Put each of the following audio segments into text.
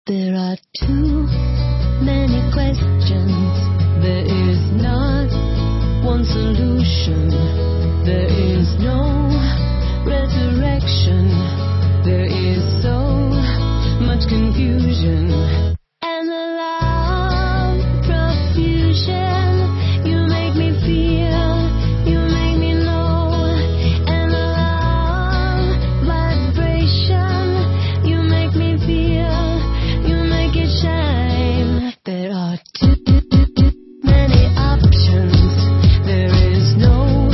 There are too many questions. There is not one solution. There is no resurrection. There is so much confusion and a love profusion. You make me feel, you make me know, and a love vibration. You make me feel, you make it shine. There are too many options. There is no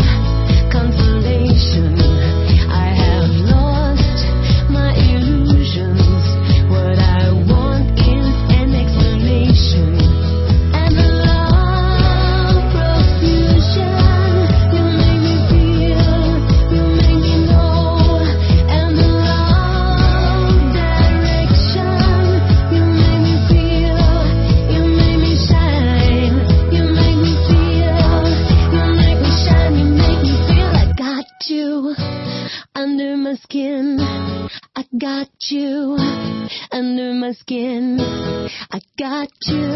consolation. I have lost my illusions. What I want is an explanation. And the love profusion. You make me feel, you make me know. And the love direction. You make me feel, you make me shine. You make me feel, you make me shine. You make me feel I got you under my skin. I got you under my skin. I got you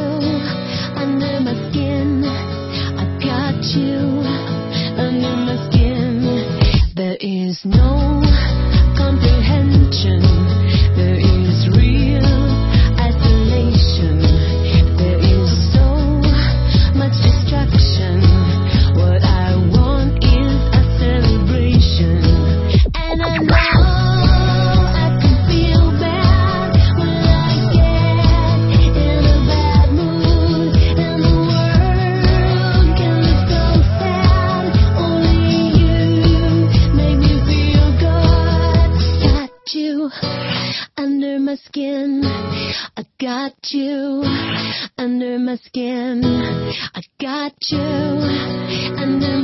under my skin. I got you under my skin. There is no comprehension. There is real isolation. There is so much destruction. What I want is a celebration. And I know I can feel bad when I get in a bad mood. And the world can be so sad. Only you make me feel good. Got you under my skin. I got you under my skin. I got you under